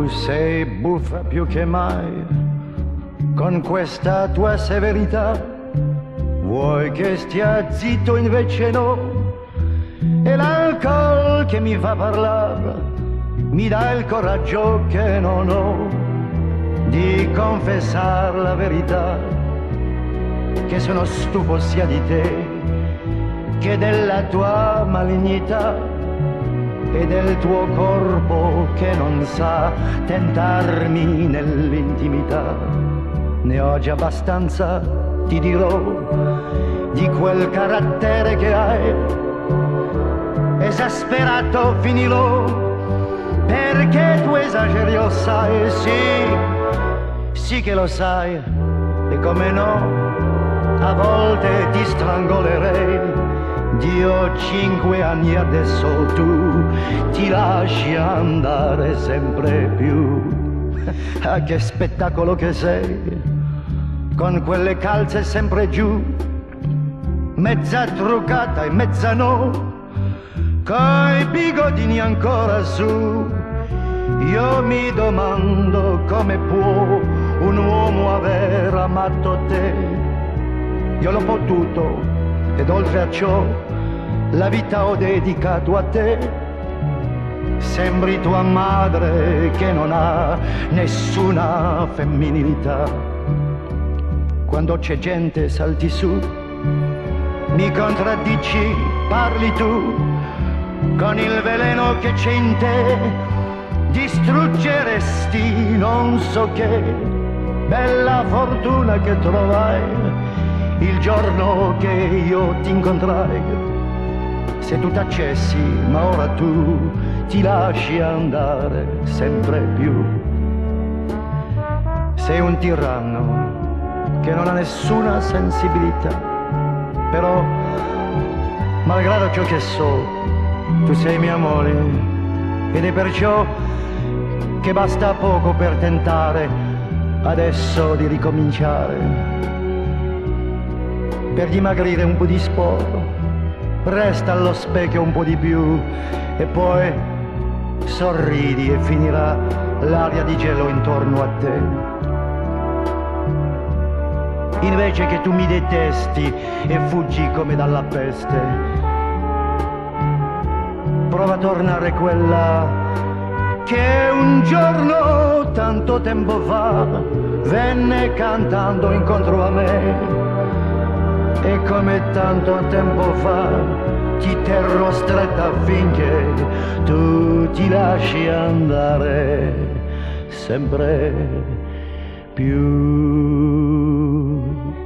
Tu sei buffa più che mai, con questa tua severità. Vuoi che stia zitto invece no, e l'alcol che mi fa parlare mi dà il coraggio che non ho di confessare la verità, che sono stufo sia di te che della tua malignità e del tuo corpo che non sa tentarmi nell'intimità. Ne ho già abbastanza, ti dirò, di quel carattere che hai. Esasperato finirò, perché tu esageri, lo sai, sì che lo sai, e come no, a volte ti strangolerei. Dio 5 anni adesso, tu ti lasci andare sempre più. Ah, che spettacolo che sei, con quelle calze sempre giù, mezza truccata e mezza no, coi bigodini ancora su. Io mi domando come può un uomo aver amato te. Io l'ho potuto, ed oltre a ciò la vita ho dedicato a te. Sembri tua madre che non ha nessuna femminilità. Quando c'è gente salti su, mi contraddici, parli tu, con il veleno che c'è in te distruggeresti non so che. Bella fortuna che trovai il giorno che io ti incontrai. Se tu tacessi, ma ora tu ti lasci andare sempre più. Sei un tiranno che non ha nessuna sensibilità, però, malgrado ciò che so, tu sei mia moglie, ed è perciò che basta poco per tentare adesso di ricominciare. Per dimagrire un po' di sporo, resta allo specchio un po' di più e poi sorridi e finirà l'aria di gelo intorno a te. Invece che tu mi detesti e fuggi come dalla peste, prova a tornare quella che un giorno tanto tempo fa venne cantando incontro a me. E come tanto tempo fa ti terrò stretta finché tu ti lasci andare sempre più.